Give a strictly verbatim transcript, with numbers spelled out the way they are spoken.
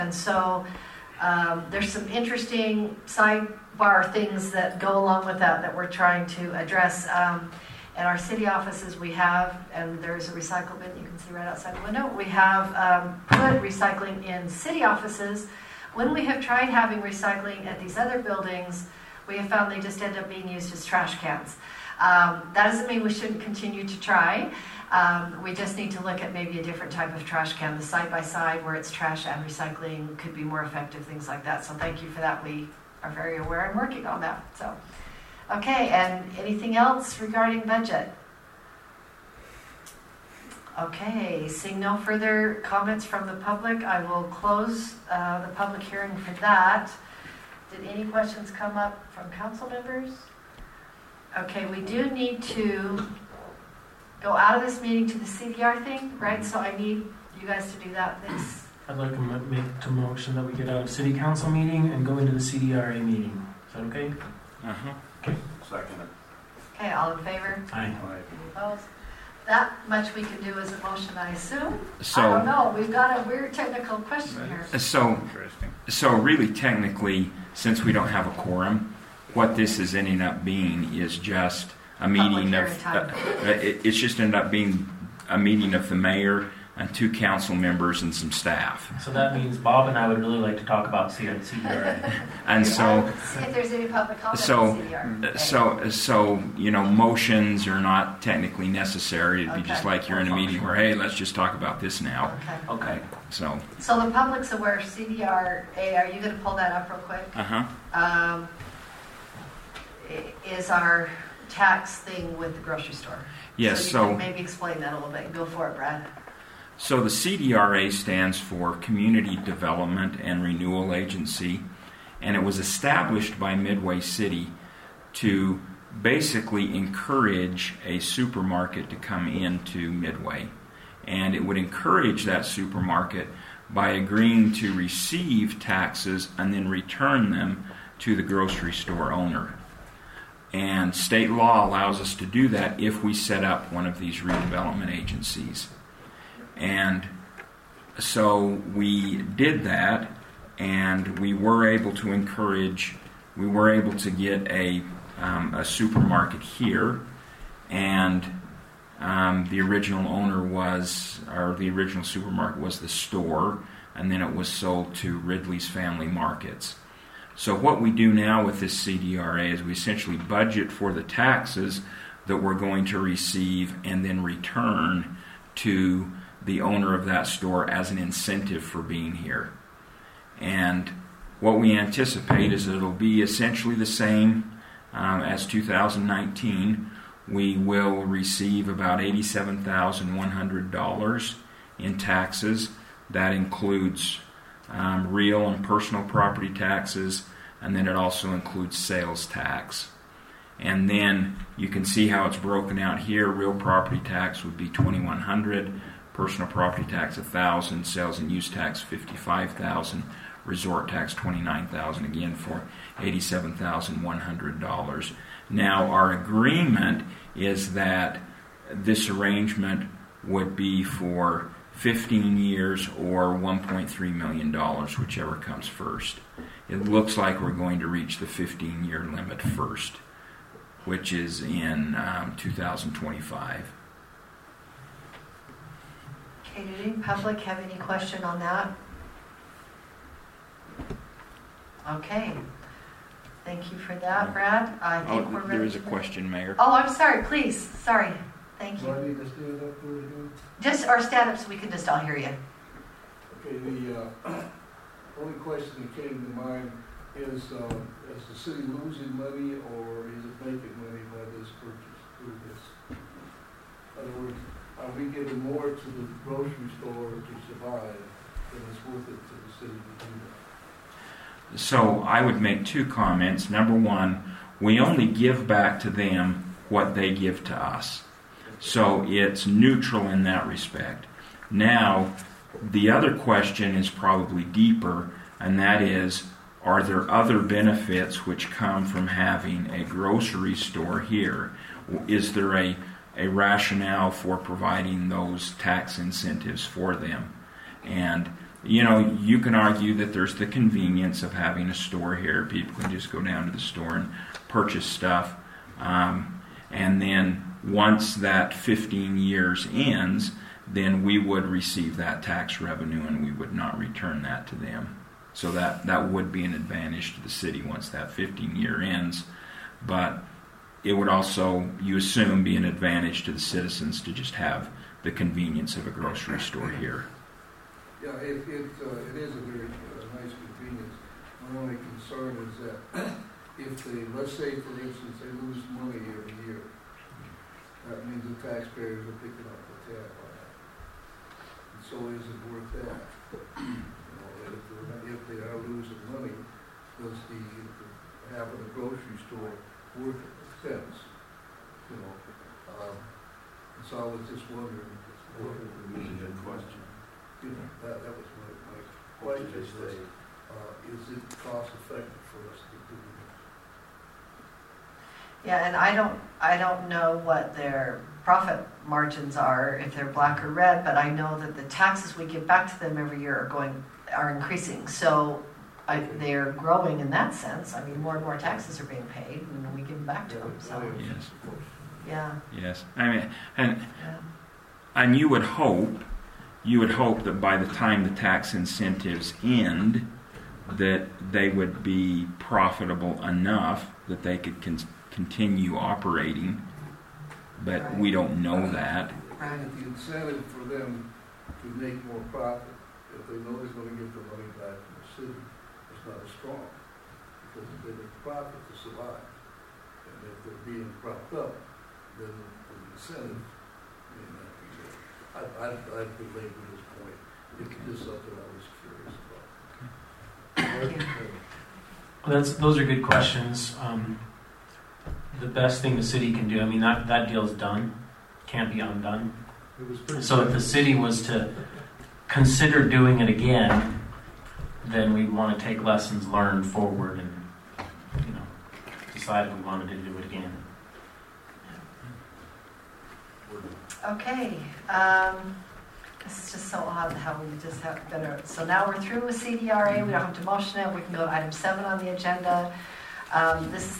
And so um, there's some interesting sidebar things that go along with that that we're trying to address. Um, at our city offices we have, and there's a recycle bin you can see right outside the window, we have um, put recycling in city offices. When we have tried having recycling at these other buildings, we have found they just end up being used as trash cans. Um, that doesn't mean we shouldn't continue to try. Um, we just need to look at maybe a different type of trash can. The side-by-side where it's trash and recycling could be more effective, things like that. So thank you for that. We are very aware and working on that. So, okay, and anything else regarding budget? Okay, seeing no further comments from the public, I will close uh, the public hearing for that. Did any questions come up from council members? Okay, we do need to go out of this meeting to the C D R thing, right? So I need you guys to do that. This. I'd like to make a motion that we get out of city council meeting and go into the C D R A meeting. Is that okay? Uh-huh. Okay. Second it. Okay, all in favor? Aye. Any opposed? That much we can do as a motion, I assume. So, I don't know. We've got a weird technical question here. So, so really technically, since we don't have a quorum, what this is ending up being is just a meeting of, uh, it, it's just ended up being a meeting of the mayor and two council members and some staff. So that means Bob and I would really like to talk about C D R A. And so, if there's any public comment so, on C D R A. so, so, you know, motions are not technically necessary. It'd be Okay. just like you're in a meeting where, hey, let's just talk about this now. Okay. Okay. So, So the public's aware, C D R A, are you going to pull that up real quick? uh-huh. Um, is our tax thing with the grocery store. Yes, so, you so can maybe explain that a little bit. Go for it, Brad. So the C D R A stands for Community Development and Renewal Agency, and it was established by Midway City to basically encourage a supermarket to come into Midway. And it would encourage that supermarket by agreeing to receive taxes and then return them to the grocery store owner. And state law allows us to do that if we set up one of these redevelopment agencies. And so we did that, and we were able to encourage, we were able to get a, um, a supermarket here, and um, the original owner was, or the original supermarket was the store, and then it was sold to Ridley's Family Markets. So what we do now with this C D R A is we essentially budget for the taxes that we're going to receive and then return to the owner of that store as an incentive for being here. And what we anticipate is that it'll be essentially the same um, as two thousand nineteen. We will receive about eighty-seven thousand one hundred dollars in taxes. That includes um, real and personal property taxes, and then it also includes sales tax. And then you can see how it's broken out here. Real property tax would be twenty-one hundred dollars, personal property tax one thousand dollars, sales and use tax fifty-five thousand dollars, resort tax twenty-nine thousand dollars, again for eighty-seven thousand one hundred dollars. Now our agreement is that this arrangement would be for fifteen years or one point three million dollars, whichever comes first. It looks like we're going to reach the fifteen-year limit first, which is in um, two thousand twenty-five. Okay, did any public have any question on that? Okay. Thank you for that, Brad. I think Oh, we're ready. there is a question, Mayor. Oh, I'm sorry. Please. Sorry. Thank Do you. I need to stand up for it again? Just or stand up so we can just all hear you. Okay, the uh, only question that came to mind is, uh, is the city losing money or is it making money by this purchase through this? In other words, are we giving more to the grocery store to survive than it's worth it to the city to do that? So I would make two comments. Number one, we only give back to them what they give to us. So it's neutral in that respect. Now, the other question is probably deeper, and that is, are there other benefits which come from having a grocery store here? Is there a, a rationale for providing those tax incentives for them? And you know, you can argue that there's the convenience of having a store here. People can just go down to the store and purchase stuff. Um, and then once that fifteen years ends, then we would receive that tax revenue and we would not return that to them. So that, that would be an advantage to the city once that fifteen year ends. But it would also, you assume, be an advantage to the citizens to just have the convenience of a grocery store here. Yeah, it, it, uh, it is a very uh, nice convenience. My only concern is that if they, let's say for instance, they lose money every year, that means the taxpayers are picking up the tab on that. And so is it worth that? You know, if, if they are losing money, does the, the having a grocery store worth sense? You know, um, and so I was just wondering. What, That's a good question. You know, that, that was my, my question is, was, uh, is it cost effective for us to do this? Yeah, and I don't, I don't know what their profit margins are, if they're black or red, but I know that the taxes we give back to them every year are going, are increasing. So I, they're growing in that sense. I mean, more and more taxes are being paid, and we give them back to them. So Yes. yeah, Yes. I mean, and yeah. and you would hope, you would hope that by the time the tax incentives end, that they would be profitable enough that they could con- continue operating. But Right. we don't know that. Right. And the incentive for them to make more profit, if they know they're going to get the money back from the city, is not as strong. Because if they make profit to survive, and if they're being propped up, then the incentive may not be there. I, I, I belabor this point. It's just something I was curious about. Thank you. Well, that's, those are good questions. Um, the best thing the city can do, I mean, that, that deal's done, can't be undone. It was pretty So if the city was to consider doing it again, then we'd want to take lessons learned forward and, you know, decide if we wanted to do it again. Okay, um, this is just so odd how we just have better. So now we're through with C D R A. We don't have to motion it. We can go to item seven on the agenda. Um, this is